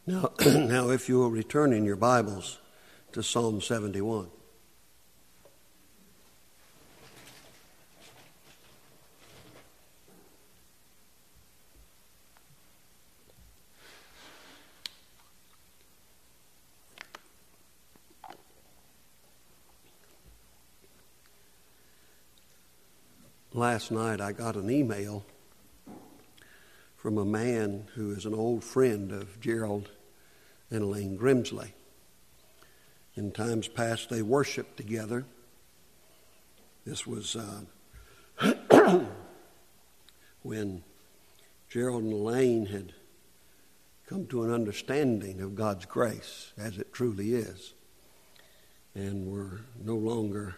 Now, now, if you will return in your Bibles to Psalm 71. Last night I got an email from a man who is an old friend of Gerald and Elaine Grimsley. In times past, they worshiped together. This was when Gerald and Elaine had come to an understanding of God's grace as it truly is, and were no longer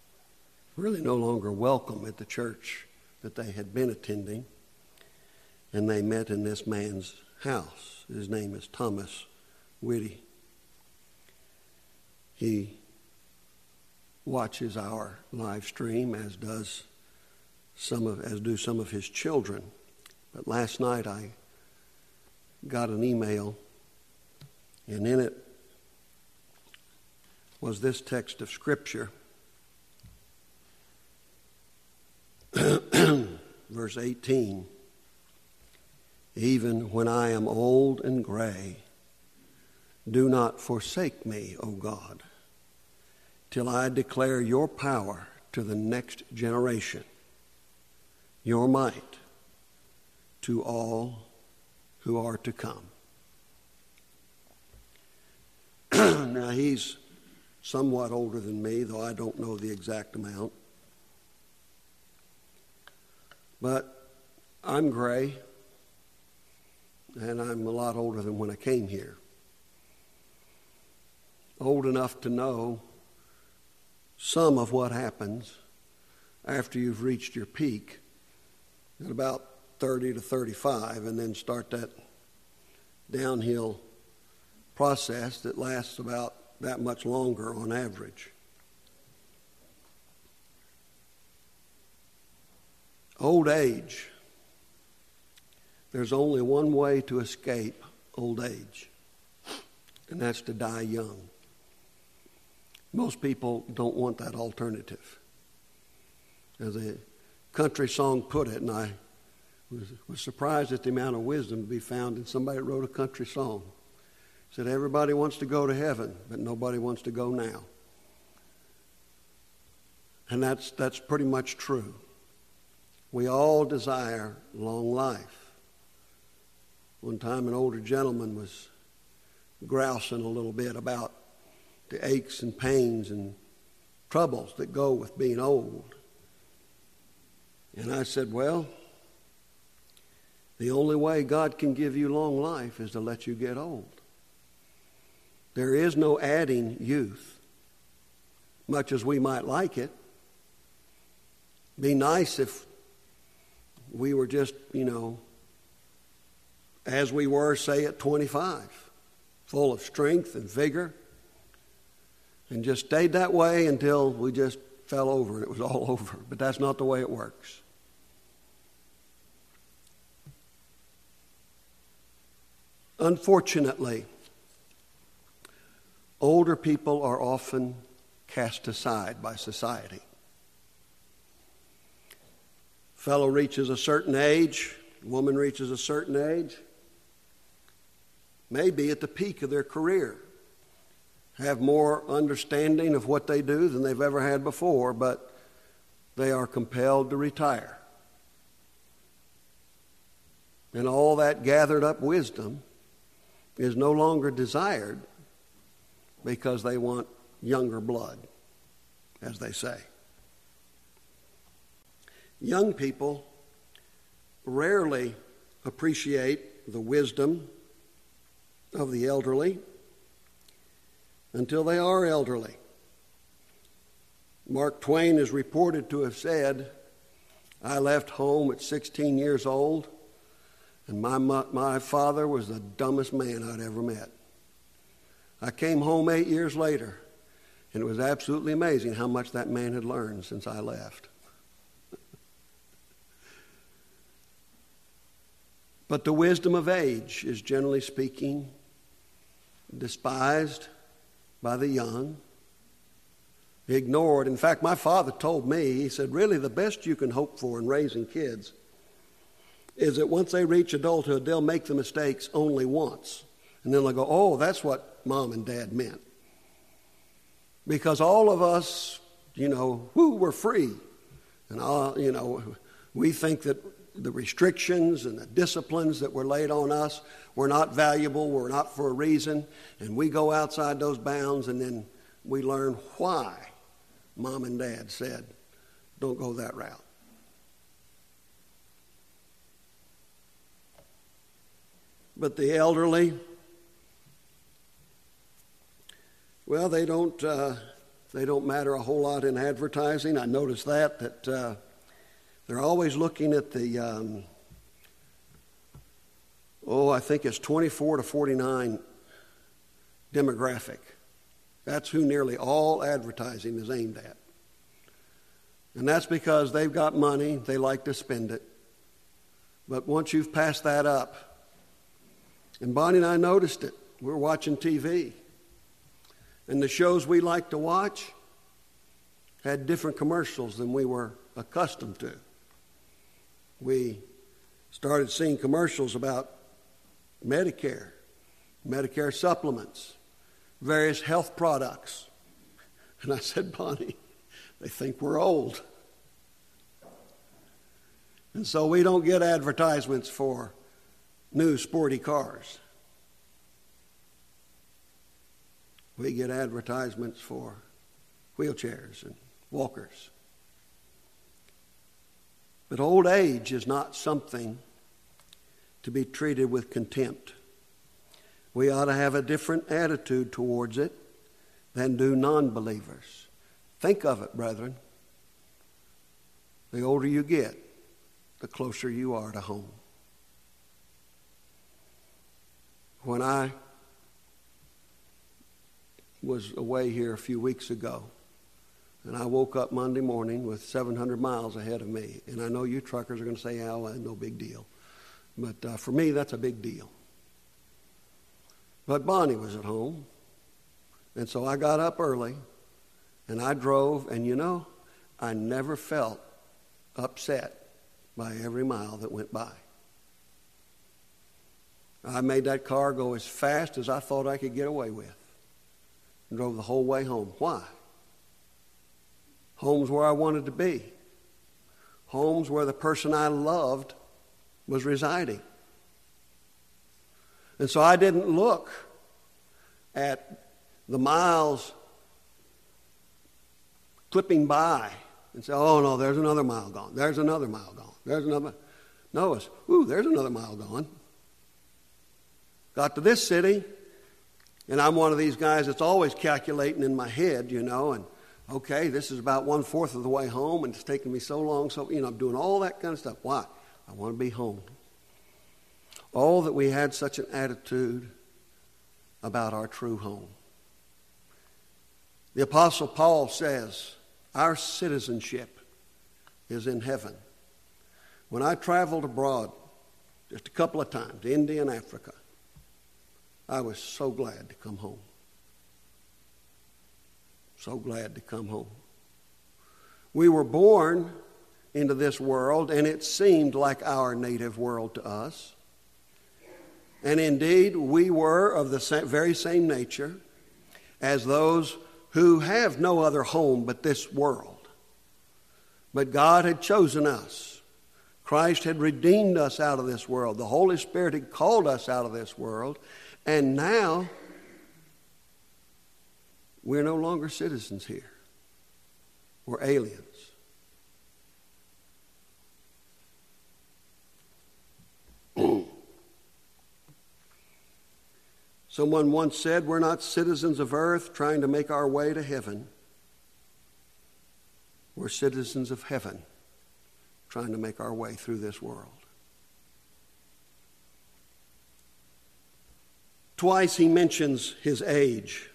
welcome at the church that they had been attending. And they met in this man's house. His name is Thomas Whitty. He watches our live stream, as do some of his children. But last night I got an email, and in it was this text of Scripture. Verse 18. Even when I am old and gray, do not forsake me, O God, till I declare your power to the next generation, your might to all who are to come. Now, he's somewhat older than me, though I don't know the exact amount. But I'm gray. And I'm a lot older than when I came here. Old enough to know some of what happens after you've reached your peak at about 30 to 35, and then start that downhill process that lasts about that much longer on average. Old age. There's only one way to escape old age, and that's to die young. Most people don't want that alternative. As a country song put it, and I was surprised at the amount of wisdom to be found in somebody that wrote a country song. It said, everybody wants to go to heaven, but nobody wants to go now. And that's pretty much true. We all desire long life. One time an older gentleman was grousing a little bit about the aches and pains and troubles that go with being old. And I said, well, the only way God can give you long life is to let you get old. There is no adding youth, much as we might like it. Be nice if we were just, as we were, say, at 25, full of strength and vigor, and just stayed that way until we just fell over and it was all over. But that's not the way it works. Unfortunately, older people are often cast aside by society. Fellow reaches a certain age, woman reaches a certain age, maybe at the peak of their career, have more understanding of what they do than they've ever had before, but they are compelled to retire. And all that gathered up wisdom is no longer desired because they want younger blood, as they say. Young people rarely appreciate the wisdom of the elderly until they are elderly. Mark Twain is reported to have said, I left home at 16 years old, and my father was the dumbest man I'd ever met. I came home 8 years later, and it was absolutely amazing how much that man had learned since I left. But the wisdom of age is, generally speaking, despised by the young, ignored. In fact, my father told me, he said, really the best you can hope for in raising kids is that once they reach adulthood, they'll make the mistakes only once. And then they'll go, oh, that's what Mom and Dad meant. Because all of us, we're free. And, we think that the restrictions and the disciplines that were laid on us were not valuable, were not for a reason. And we go outside those bounds and then we learn why Mom and Dad said, don't go that route. But the elderly, well, they don't matter a whole lot in advertising. I noticed that they're always looking at the, I think it's 24 to 49 demographic. That's who nearly all advertising is aimed at. And that's because they've got money, they like to spend it. But once you've passed that up, and Bonnie and I noticed it. We were watching TV. And the shows we liked to watch had different commercials than we were accustomed to. We started seeing commercials about Medicare supplements, various health products. And I said, Bonnie, they think we're old. And so we don't get advertisements for new sporty cars. We get advertisements for wheelchairs and walkers. But old age is not something to be treated with contempt. We ought to have a different attitude towards it than do non-believers. Think of it, brethren. The older you get, the closer you are to home. When I was away here a few weeks ago, and I woke up Monday morning with 700 miles ahead of me. And I know you truckers are going to say, well, no big deal. But for me, that's a big deal. But Bonnie was at home. And so I got up early, and I drove. And I never felt upset by every mile that went by. I made that car go as fast as I thought I could get away with. And drove the whole way home. Why? Home's where I wanted to be. Home's where the person I loved was residing. And so I didn't look at the miles clipping by and say, oh no, there's another mile gone. There's another mile gone. There's another. No, it's, there's another mile gone. Got to this city, and I'm one of these guys that's always calculating in my head, and okay, this is about 1/4 of the way home, and it's taking me so long, so, I'm doing all that kind of stuff. Why? I want to be home. Oh, that we had such an attitude about our true home. The Apostle Paul says, our citizenship is in heaven. When I traveled abroad, just a couple of times, India and Africa, I was so glad to come home. So glad to come home. We were born into this world, and it seemed like our native world to us. And indeed, we were of the very same nature as those who have no other home but this world. But God had chosen us. Christ had redeemed us out of this world. The Holy Spirit had called us out of this world. And now, we're no longer citizens here. We're aliens. Someone once said, we're not citizens of earth trying to make our way to heaven. We're citizens of heaven trying to make our way through this world. Twice he mentions his age.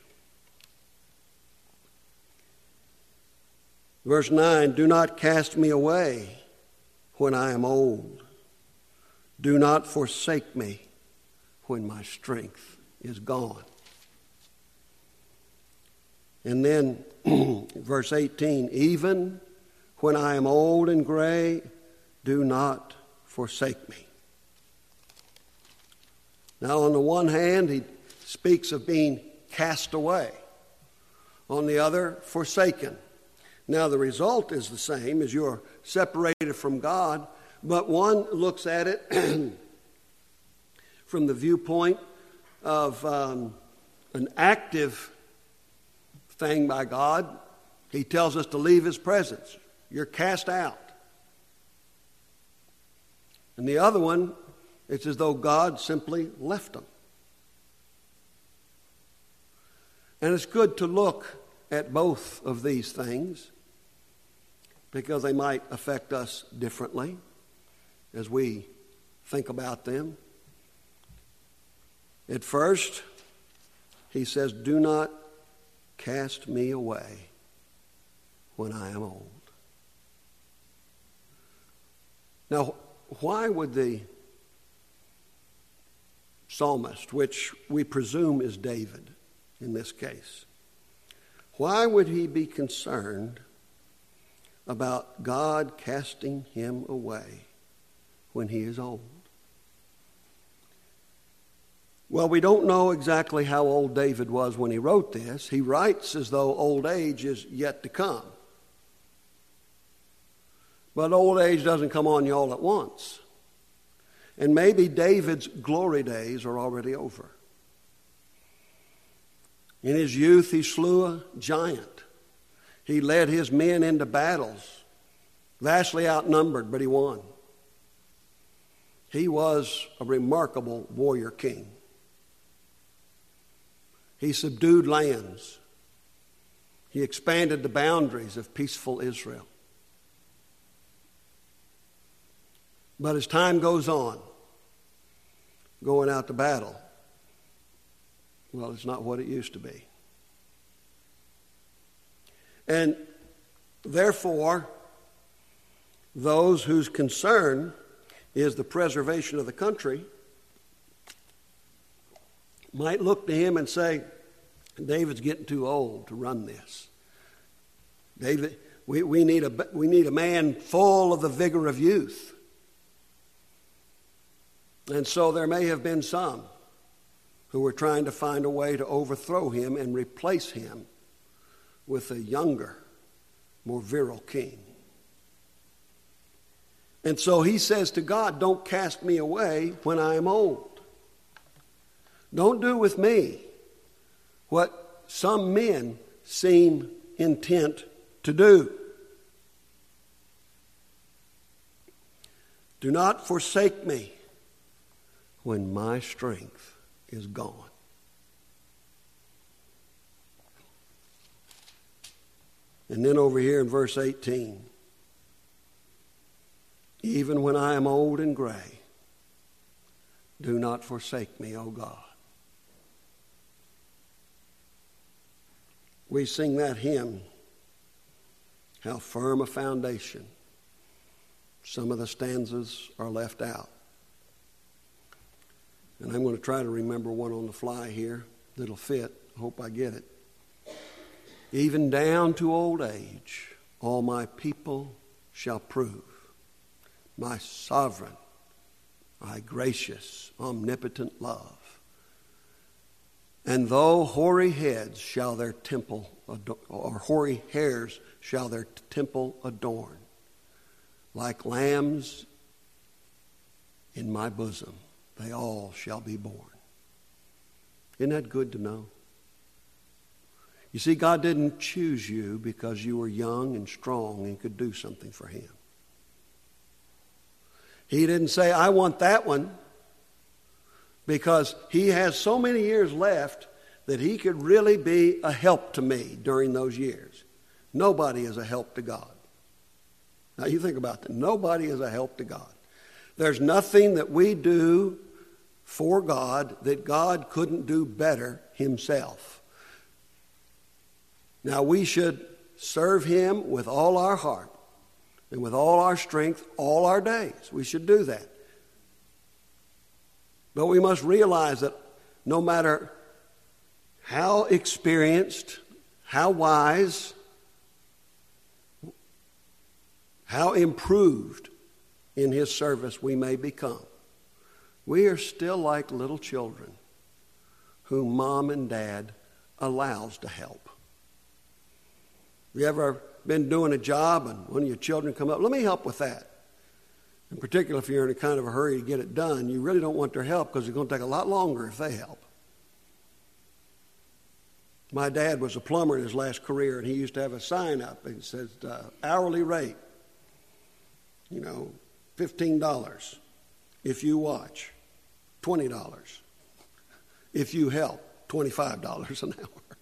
Verse 9, do not cast me away when I am old. Do not forsake me when my strength is gone. And then verse 18, even when I am old and gray, do not forsake me. Now, on the one hand, he speaks of being cast away. On the other, forsaken. Now, the result is the same, as you're separated from God, but one looks at it from the viewpoint of an active thing by God. He tells us to leave his presence. You're cast out. And the other one, it's as though God simply left them. And it's good to look at both of these things because they might affect us differently as we think about them. At first, he says, do not cast me away when I am old. Now, why would the psalmist, which we presume is David in this case, why would he be concerned about God casting him away when he is old? Well, we don't know exactly how old David was when he wrote this. He writes as though old age is yet to come. But old age doesn't come on you all at once. And maybe David's glory days are already over. In his youth, he slew a giant. He led his men into battles, vastly outnumbered, but he won. He was a remarkable warrior king. He subdued lands. He expanded the boundaries of peaceful Israel. But as time goes on, going out to battle, well, it's not what it used to be. And therefore, those whose concern is the preservation of the country might look to him and say, David's getting too old to run this. David, we need a man full of the vigor of youth. And so there may have been some who were trying to find a way to overthrow him and replace him with a younger, more virile king. And so he says to God, don't cast me away when I am old. Don't do with me what some men seem intent to do. Do not forsake me when my strength is gone. And then over here in verse 18, even when I am old and gray, do not forsake me, O God. We sing that hymn, How Firm a Foundation. Some of the stanzas are left out. And I'm going to try to remember one on the fly here that'll fit. I hope I get it. Even down to old age, all my people shall prove my sovereign, my gracious, omnipotent love. And though hoary heads shall their temple adorn, or hoary hairs shall their temple adorn, like lambs in my bosom, they all shall be born. Isn't that good to know? You see, God didn't choose you because you were young and strong and could do something for him. He didn't say, I want that one, because he has so many years left that he could really be a help to me during those years. Nobody is a help to God. Now you think about that. Nobody is a help to God. There's nothing that we do for God that God couldn't do better himself. Now we should serve him with all our heart and with all our strength all our days. We should do that. But we must realize that no matter how experienced, how wise, how improved in His service we may become, we are still like little children whom mom and dad allows to help. Have you ever been doing a job and one of your children come up, let me help with that? In particular, if you're in a kind of a hurry to get it done, you really don't want their help because it's going to take a lot longer if they help. My dad was a plumber in his last career, and he used to have a sign up that says hourly rate, $15 if you watch, $20 if you help, $25 an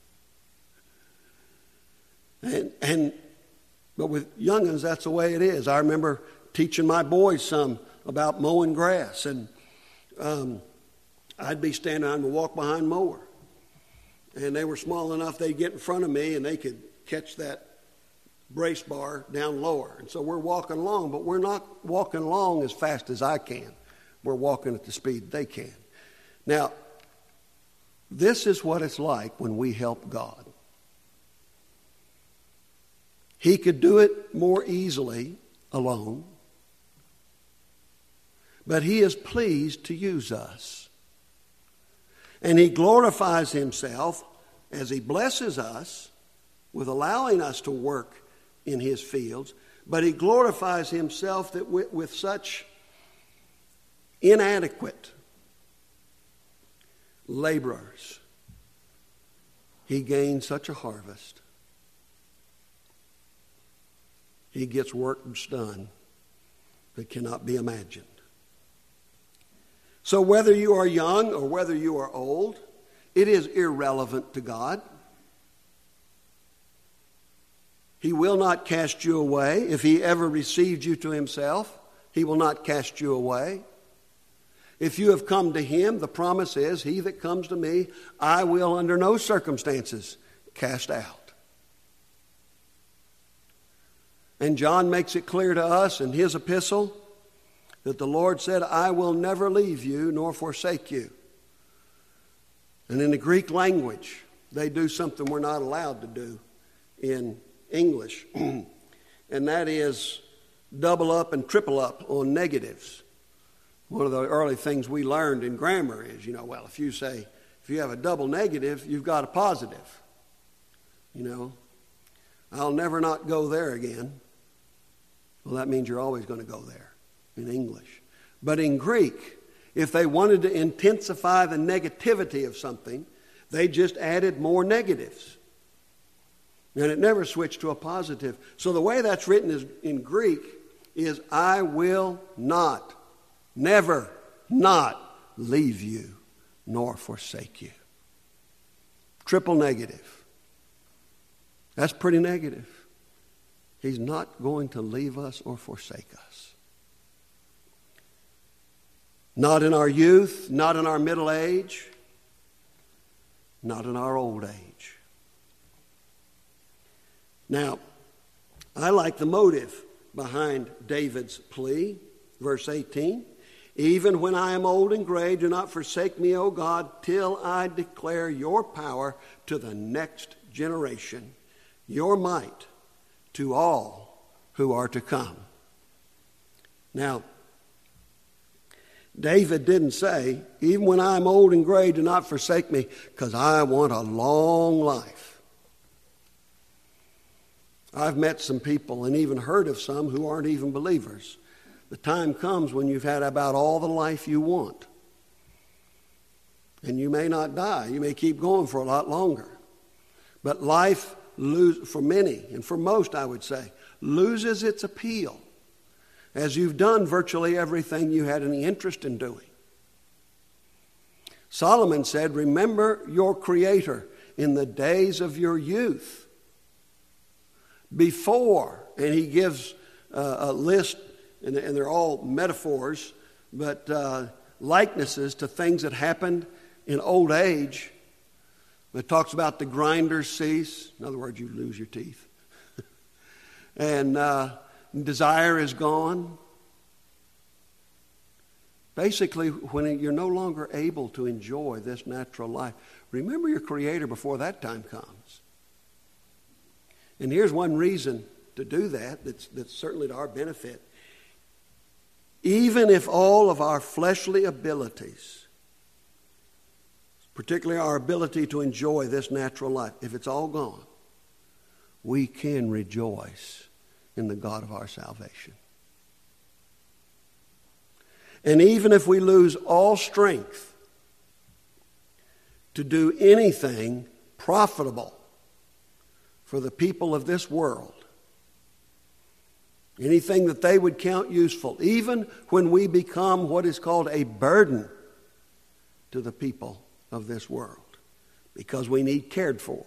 hour. But with young'uns, that's the way it is. I remember teaching my boys some about mowing grass, and I'd be standing on the walk behind mower, and they were small enough they'd get in front of me and they could catch that brace bar down lower. And so we're walking along, but we're not walking along as fast as I can. We're walking at the speed they can. Now, this is what it's like when we help God. He could do it more easily alone, but He is pleased to use us. And He glorifies Himself as He blesses us with allowing us to work in His fields, but He glorifies Himself that with such inadequate laborers, He gains such a harvest. He gets work done that cannot be imagined. So whether you are young or whether you are old, it is irrelevant to God. He will not cast you away. If He ever received you to Himself, He will not cast you away. If you have come to Him, the promise is, he that comes to me, I will under no circumstances cast out. And John makes it clear to us in his epistle that the Lord said, I will never leave you nor forsake you. And in the Greek language, they do something we're not allowed to do in English. And that is double up and triple up on negatives. One of the early things we learned in grammar is, if you have a double negative, you've got a positive. I'll never not go there again. Well, that means you're always going to go there in English. But in Greek, if they wanted to intensify the negativity of something, they just added more negatives. And it never switched to a positive. So the way that's written in Greek is, I will not, never not leave you nor forsake you. Triple negative. That's pretty negative. He's not going to leave us or forsake us. Not in our youth, not in our middle age, not in our old age. Now, I like the motive behind David's plea. Verse 18, even when I am old and gray, do not forsake me, O God, till I declare your power to the next generation, your might to all who are to come. Now, David didn't say, even when I'm old and gray, do not forsake me, because I want a long life. I've met some people and even heard of some who aren't even believers. The time comes when you've had about all the life you want. And you may not die. You may keep going for a lot longer. But life, for many, and for most, I would say, loses its appeal as you've done virtually everything you had any interest in doing. Solomon said, remember your Creator in the days of your youth. Before, and he gives a list, and they're all metaphors, but likenesses to things that happened in old age. It talks about the grinders cease. In other words, you lose your teeth. And desire is gone. Basically, when you're no longer able to enjoy this natural life, remember your Creator before that time comes. And here's one reason to do that that's certainly to our benefit. Even if all of our fleshly abilities, particularly our ability to enjoy this natural life, if it's all gone, we can rejoice in the God of our salvation. And even if we lose all strength to do anything profitable for the people of this world, anything that they would count useful, even when we become what is called a burden to the people of this world, because we need cared for.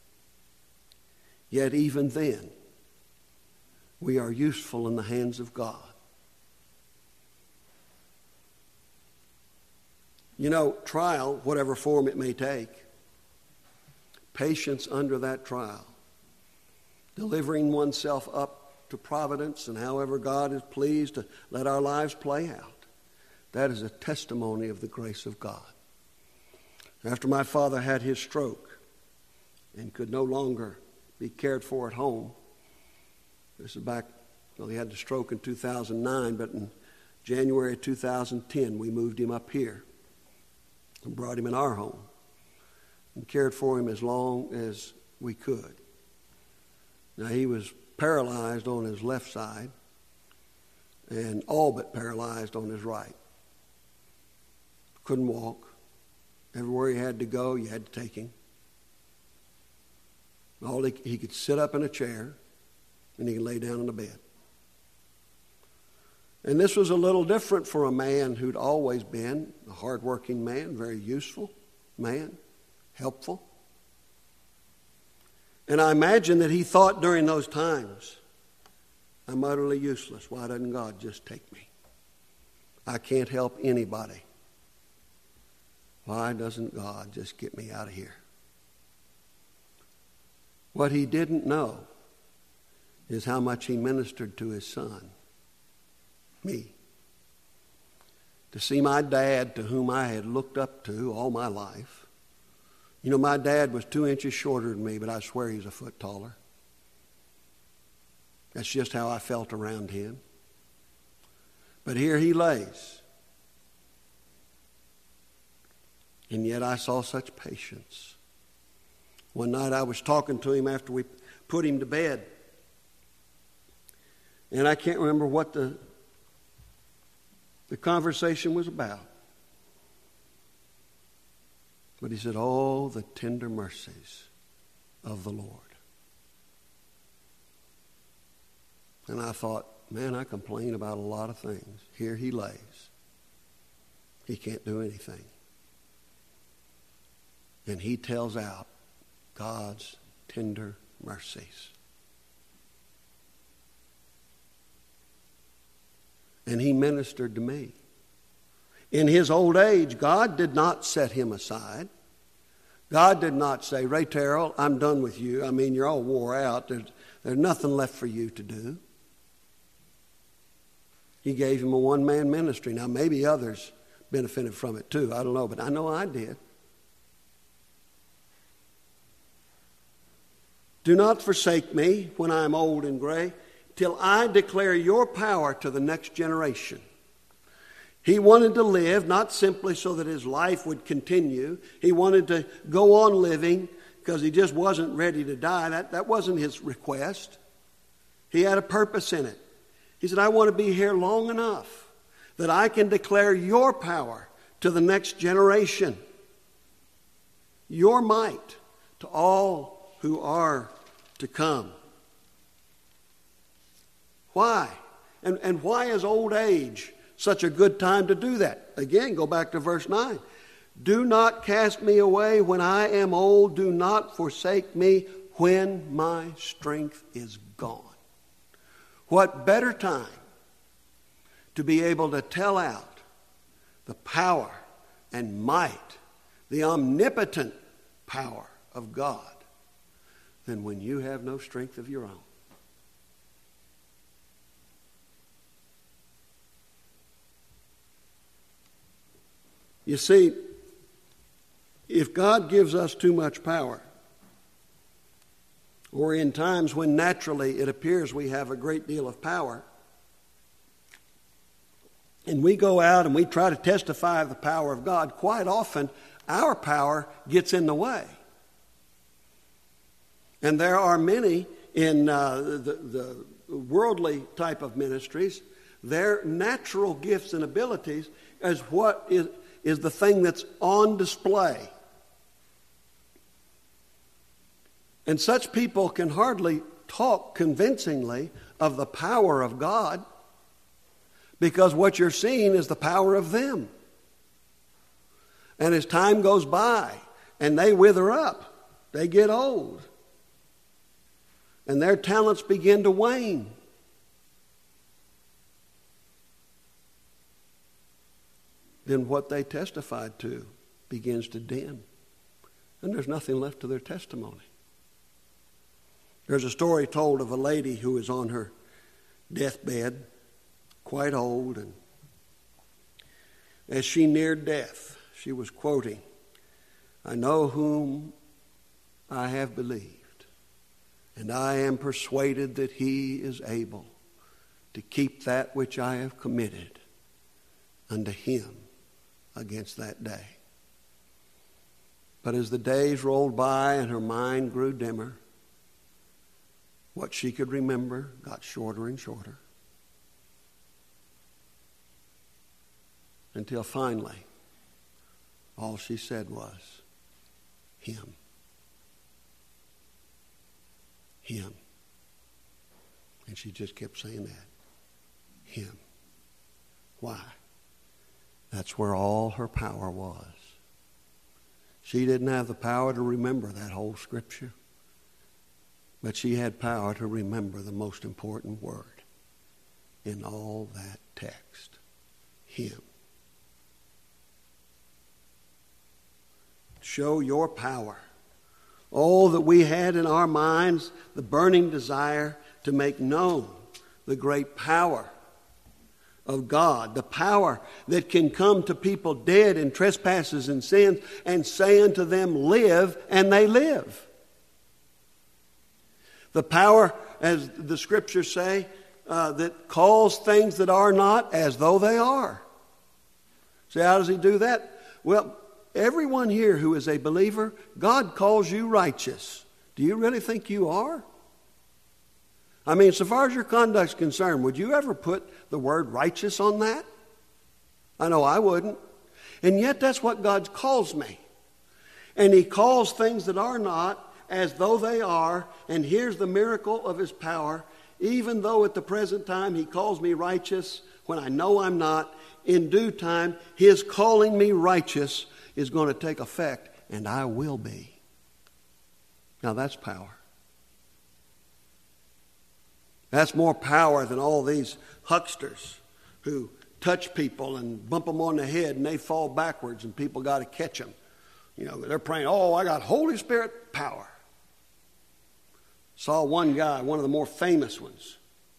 Yet even then, we are useful in the hands of God. You know, trial, whatever form it may take, patience under that trial, delivering oneself up to providence and however God is pleased to let our lives play out, that is a testimony of the grace of God. After my father had his stroke and could no longer be cared for at home, this is back, well, he had the stroke in 2009, but in January 2010, we moved him up here and brought him in our home and cared for him as long as we could. Now, he was paralyzed on his left side and all but paralyzed on his right. Couldn't walk. Everywhere he had to go, you had to take him. He could sit up in a chair and he could lay down in a bed. And this was a little different for a man who'd always been a hardworking man, very useful man, helpful. And I imagine that he thought during those times, I'm utterly useless. Why doesn't God just take me? I can't help anybody. Why doesn't God just get me out of here? What he didn't know is how much he ministered to his son, me. To see my dad, to whom I had looked up to all my life. You know, my dad was 2 inches shorter than me, but I swear he was a foot taller. That's just how I felt around him. But here he lays. And yet I saw such patience. One night I was talking to him after we put him to bed. And I can't remember what the conversation was about. But he said, oh, the tender mercies of the Lord. And I thought, man, I complain about a lot of things. Here he lays. He can't do anything. And he tells out God's tender mercies. And he ministered to me. In his old age, God did not set him aside. God did not say, Ray Terrell, I'm done with you. I mean, you're all wore out. There's nothing left for you to do. He gave him a one-man ministry. Now, maybe others benefited from it too. I don't know, but I know I did. Do not forsake me when I am old and gray, till I declare your power to the next generation. He wanted to live not simply so that his life would continue. He wanted to go on living because he just wasn't ready to die. That wasn't his request. He had a purpose in it. He said, I want to be here long enough that I can declare your power to the next generation. Your might to all who are to come. Why? And why is old age such a good time to do that? Again, go back to verse 9. Do not cast me away when I am old. Do not forsake me when my strength is gone. What better time to be able to tell out the power and might, the omnipotent power of God, than when you have no strength of your own. You see, if God gives us too much power, or in times when naturally it appears we have a great deal of power, and we go out and we try to testify of the power of God, quite often our power gets in the way. And there are many in the worldly type of ministries, their natural gifts and abilities is what is the thing that's on display. And such people can hardly talk convincingly of the power of God, because what you're seeing is the power of them. And as time goes by and they wither up, they get old, and their talents begin to wane, then what they testified to begins to dim, and there's nothing left to their testimony. There's a story told of a lady who was on her deathbed, quite old, and as she neared death, she was quoting, "I know whom I have believed, and I am persuaded that he is able to keep that which I have committed unto him against that day." But as the days rolled by and her mind grew dimmer, what she could remember got shorter and shorter, until finally all she said was, "Him. Him." And she just kept saying that. Him. Why? That's where all her power was. She didn't have the power to remember that whole scripture, but she had power to remember the most important word in all that text. Him. Show your power. Oh, that we had in our minds the burning desire to make known the great power of God, the power that can come to people dead in trespasses and sins and say unto them, "Live," and they live. The power, as the scriptures say, that calls things that are not as though they are. So how does he do that? Well, everyone here who is a believer, God calls you righteous. Do you really think you are? I mean, so far as your conduct's concerned, would you ever put the word righteous on that? I know I wouldn't. And yet that's what God calls me. And he calls things that are not as though they are. And here's the miracle of his power. Even though at the present time he calls me righteous when I know I'm not, in due time his calling me righteous is going to take effect, and I will be. Now that's power. That's more power than all these hucksters who touch people and bump them on the head and they fall backwards and people got to catch them. You know, they're praying, "Oh, I got Holy Spirit power." Saw one guy, one of the more famous ones.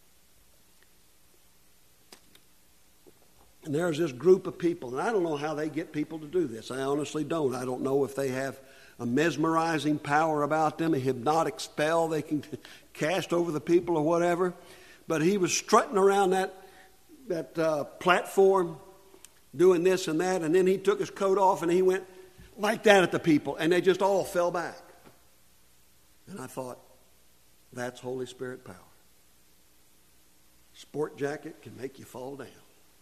And there's this group of people, and I don't know how they get people to do this. I honestly don't. I don't know if they have a mesmerizing power about them, a hypnotic spell they can cast over the people or whatever. But he was strutting around that platform doing this and that, and then he took his coat off and he went like that at the people, and they just all fell back. And I thought, that's Holy Spirit power. Sport jacket can make you fall down.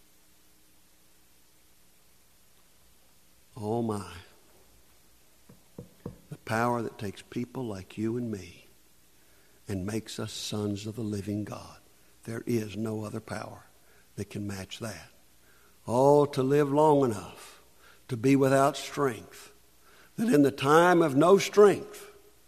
Oh my. The power that takes people like you and me and makes us sons of the living God. There is no other power that can match that. Oh, to live long enough to be without strength, that in the time of no strength,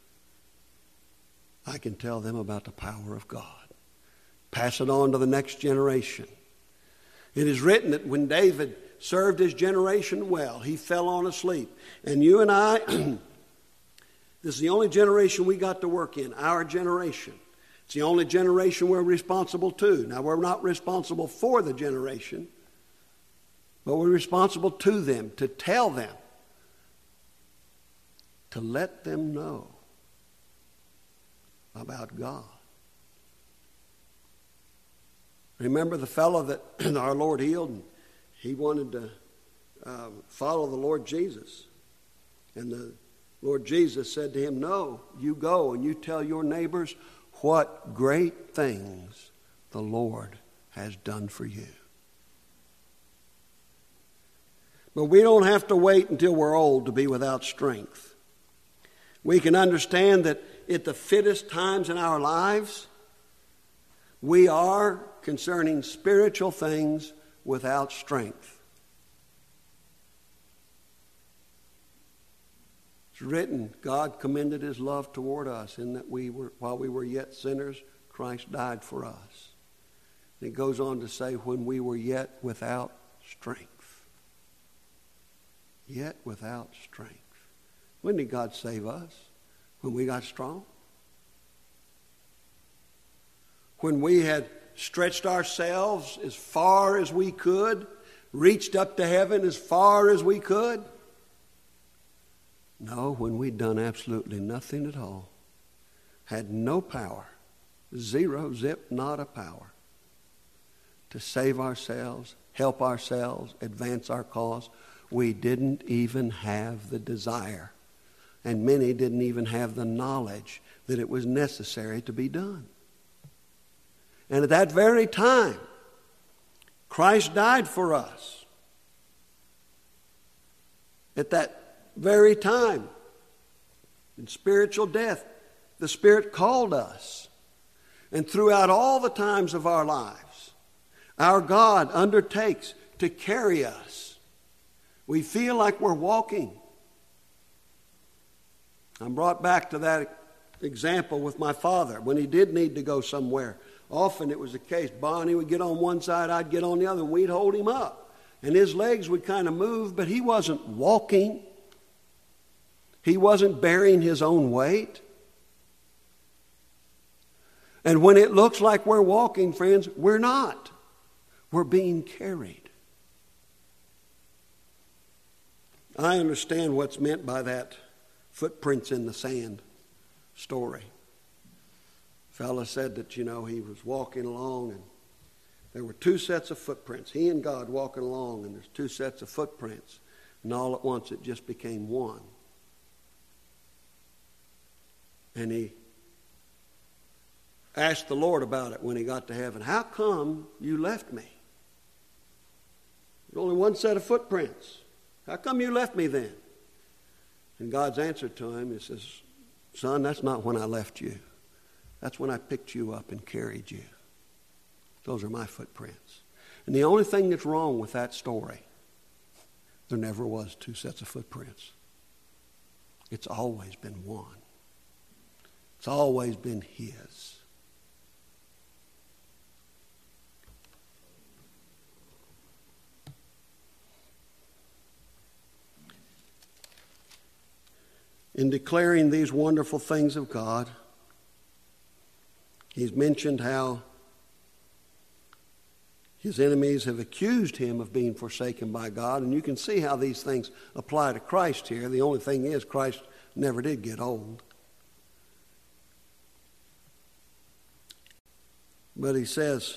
I can tell them about the power of God. Pass it on to the next generation. It is written that when David served his generation well, he fell on asleep. And you and I, this is the only generation we got to work in, our generation. It's the only generation we're responsible to. Now, we're not responsible for the generation, but we're responsible to them, to tell them, to let them know about God. Remember the fellow that our Lord healed, and he wanted to follow the Lord Jesus. And the Lord Jesus said to him, "No, you go and you tell your neighbors what great things the Lord has done for you." But we don't have to wait until we're old to be without strength. We can understand that at the fittest times in our lives, we are, concerning spiritual things, without strength. It's written, God commended his love toward us in that while we were yet sinners, Christ died for us. And it goes on to say, when we were yet without strength. Yet without strength. When did God save us? When we got strong? When we had stretched ourselves as far as we could, reached up to heaven as far as we could? No, when we'd done absolutely nothing at all, had no power, zero, zip, not a power, to save ourselves, help ourselves, advance our cause. We didn't even have the desire, and many didn't even have the knowledge that it was necessary to be done. And at that very time, Christ died for us. At that very time, in spiritual death, the Spirit called us. And throughout all the times of our lives, our God undertakes to carry us. We feel like we're walking. I'm brought back to that example with my father when he did need to go somewhere. Often it was the case. Bonnie would get on one side, I'd get on the other, and we'd hold him up. And his legs would kind of move, but he wasn't walking. He wasn't bearing his own weight. And when it looks like we're walking, friends, we're not. We're being carried. I understand what's meant by that footprints in the sand story. Fella said that, he was walking along and there were two sets of footprints. He and God walking along, and there's two sets of footprints. And all at once it just became one. And he asked the Lord about it when he got to heaven. How come you left me? There's only one set of footprints. How come you left me then? And God's answer to him, he says, son, that's not when I left you. That's when I picked you up and carried you. Those are my footprints. And the only thing that's wrong with that story, there never was two sets of footprints. It's always been one. It's always been his. In declaring these wonderful things of God, he's mentioned how his enemies have accused him of being forsaken by God. And you can see how these things apply to Christ here. The only thing is, Christ never did get old. But he says,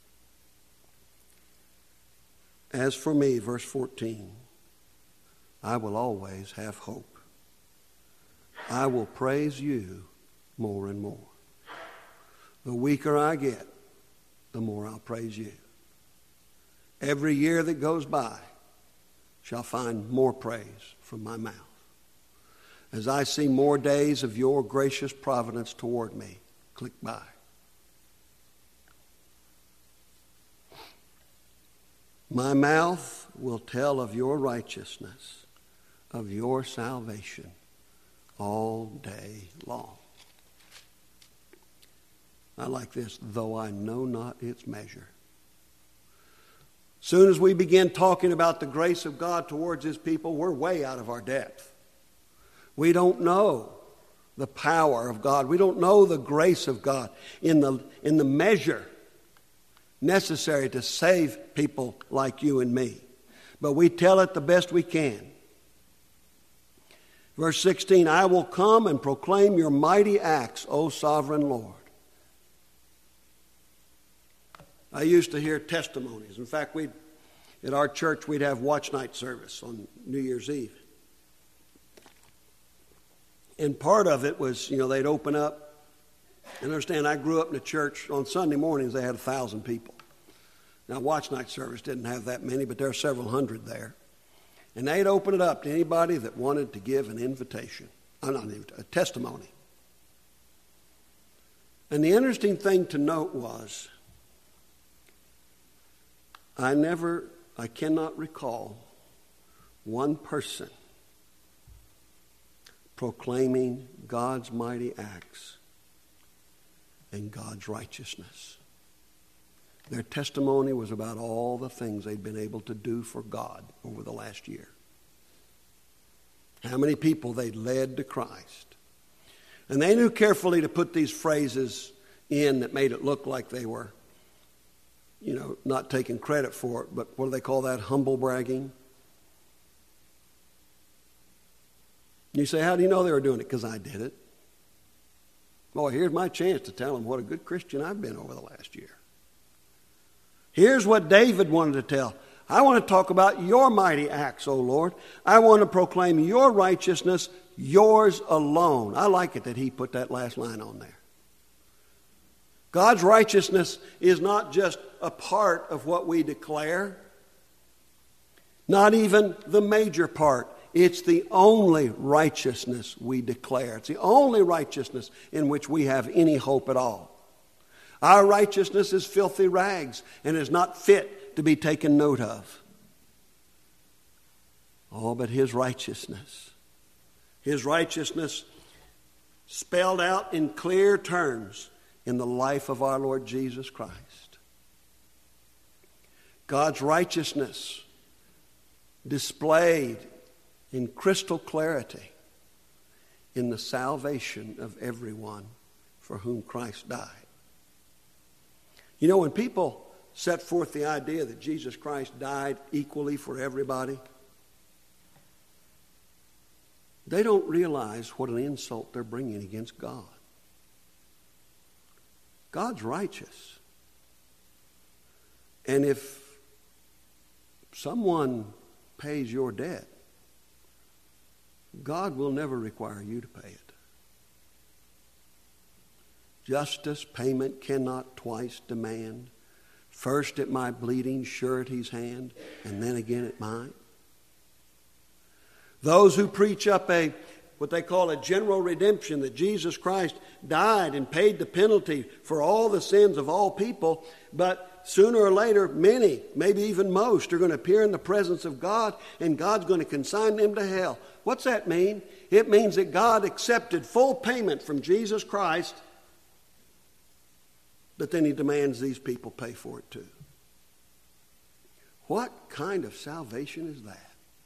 as for me, verse 14, I will always have hope. I will praise you more and more. The weaker I get, the more I'll praise you. Every year that goes by shall find more praise from my mouth. As I see more days of your gracious providence toward me click by. My mouth will tell of your righteousness, of your salvation all day long. I like this, though I know not its measure. Soon as we begin talking about the grace of God towards his people, we're way out of our depth. We don't know the power of God. We don't know the grace of God in the measure necessary to save people like you and me. But we tell it the best we can. Verse 16, I will come and proclaim your mighty acts, O sovereign Lord. I used to hear testimonies. In fact, at our church, we'd have watch night service on New Year's Eve. And part of it was, they'd open up. And understand, I grew up in a church, on Sunday mornings they had 1,000 people. Now, watch night service didn't have that many, but there were several hundred there. And they'd open it up to anybody that wanted to give an invitation, a testimony. And the interesting thing to note was, I cannot recall one person proclaiming God's mighty acts and God's righteousness. Their testimony was about all the things they'd been able to do for God over the last year. How many people they'd led to Christ. And they knew carefully to put these phrases in that made it look like they were, not taking credit for it, but what do they call that? Humble bragging. You say, how do you know they were doing it? Because I did it. Boy, here's my chance to tell them what a good Christian I've been over the last year. Here's what David wanted to tell. I want to talk about your mighty acts, O Lord. I want to proclaim your righteousness, yours alone. I like it that he put that last line on there. God's righteousness is not just a part of what we declare, not even the major part. It's the only righteousness we declare. It's the only righteousness in which we have any hope at all. Our righteousness is filthy rags and is not fit to be taken note of. Oh, but his righteousness spelled out in clear terms in the life of our Lord Jesus Christ. God's righteousness displayed in crystal clarity in the salvation of everyone for whom Christ died. When people set forth the idea that Jesus Christ died equally for everybody, they don't realize what an insult they're bringing against God. God's righteous. And if someone pays your debt, God will never require you to pay it. Justice payment cannot twice demand. First at my bleeding surety's hand, and then again at mine. Those who preach up what they call a general redemption, that Jesus Christ died and paid the penalty for all the sins of all people, but sooner or later, many, maybe even most, are going to appear in the presence of God, and God's going to consign them to hell. What's that mean? It means that God accepted full payment from Jesus Christ, but then he demands these people pay for it too. What kind of salvation is that?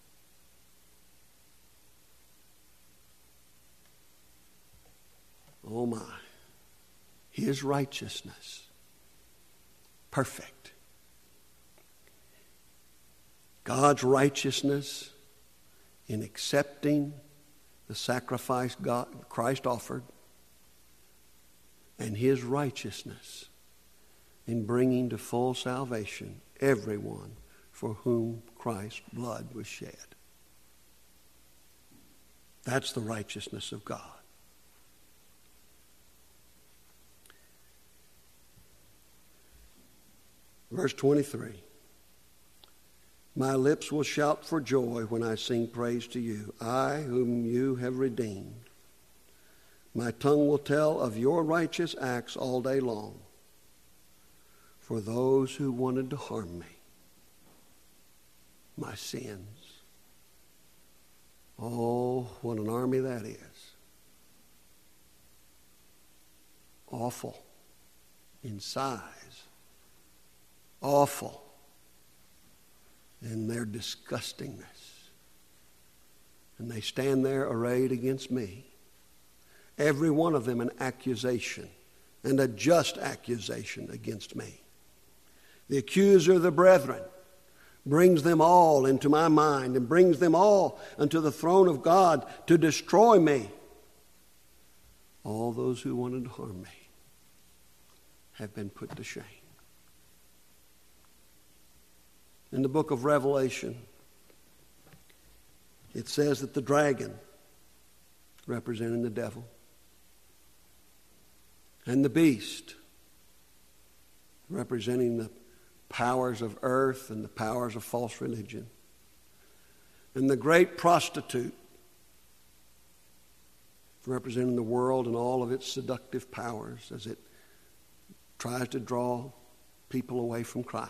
Oh my. His righteousness. Perfect. God's righteousness in accepting the sacrifice Christ offered, and his righteousness in bringing to full salvation everyone for whom Christ's blood was shed. That's the righteousness of God. Verse 23. My lips will shout for joy when I sing praise to you, I whom you have redeemed. My tongue will tell of your righteous acts all day long for those who wanted to harm me, my sins. Oh, what an army that is. Awful in size. Awful in their disgustingness. And they stand there arrayed against me. Every one of them an accusation, and a just accusation against me. The accuser of the brethren, brings them all into my mind and brings them all unto the throne of God to destroy me. All those who wanted to harm me have been put to shame. In the book of Revelation, it says that the dragon, representing the devil, and the beast, representing the powers of earth and the powers of false religion, and the great prostitute, representing the world and all of its seductive powers as it tries to draw people away from Christ.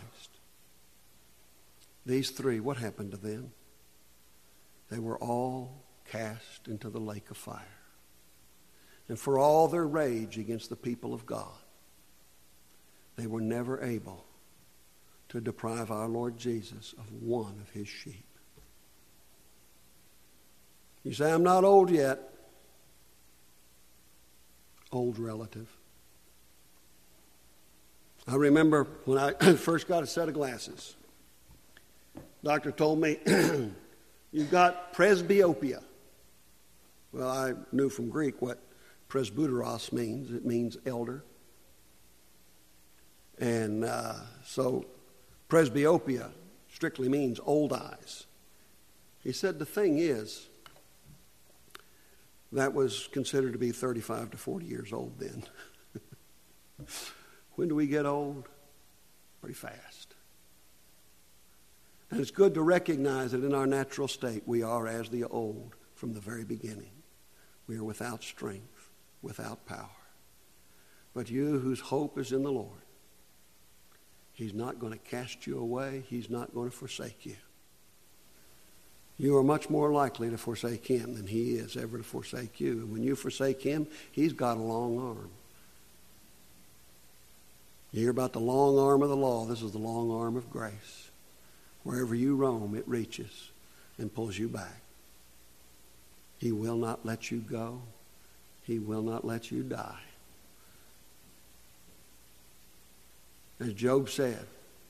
These three, what happened to them? They were all cast into the lake of fire. And for all their rage against the people of God, they were never able to deprive our Lord Jesus of one of his sheep. You say, I'm not old yet. Old relative. I remember when I first got a set of glasses. Doctor told me, you've got presbyopia. Well, I knew from Greek what presbyteros means. It means elder. And so presbyopia strictly means old eyes. He said the thing is, that was considered to be 35 to 40 years old then. When do we get old? Pretty fast. And it's good to recognize that in our natural state we are as the old from the very beginning. We are without strength, without power. But you whose hope is in the Lord, he's not going to cast you away. He's not going to forsake you. You are much more likely to forsake him than he is ever to forsake you. And when you forsake him, he's got a long arm. You hear about the long arm of the law. This is the long arm of grace. Wherever you roam, it reaches and pulls you back. He will not let you go. He will not let you die. As Job said,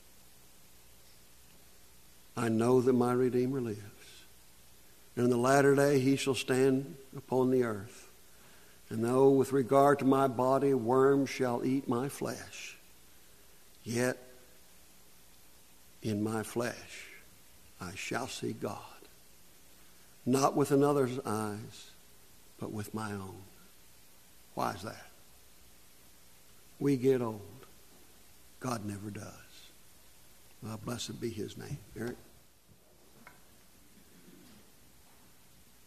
I know that my Redeemer lives. And in the latter day he shall stand upon the earth. And though with regard to my body worms shall eat my flesh, yet in my flesh I shall see God. Not with another's eyes, but with my own. Why is that? We get old. God never does. Well, blessed be his name. Eric?